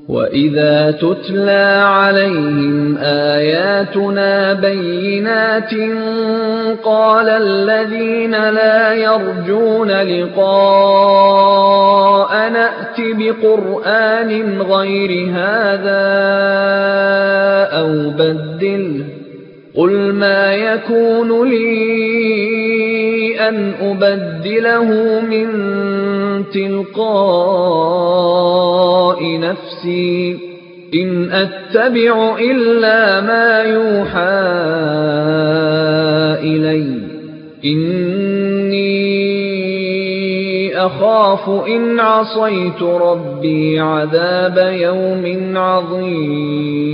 وَإِذَا تُتْلَىٰ عَلَيْهِمْ آيَاتُنَا بَيِّنَاتٍ قَالَ الَّذِينَ لَا يَرْجُونَ لِقَاءَنَا ائْتِ بِقُرْآنٍ غَيْرِ هَٰذَا أَوْ بَدِّلْهُ ۚ قُلْ مَا يَكُونُ لِي أَنْ أُبَدِّلَهُ مِن تِلْقَاءِ نَفْسِي ۖ إِنْ أَتَّبِعُ إِلَّا مَا يُوحَىٰ إِلَيَّ ۖ إِنِّي أَخَافُ إِنْ عَصَيْتُ رَبِّي عَذَابَ يَوْمٍ عَظِيمٍ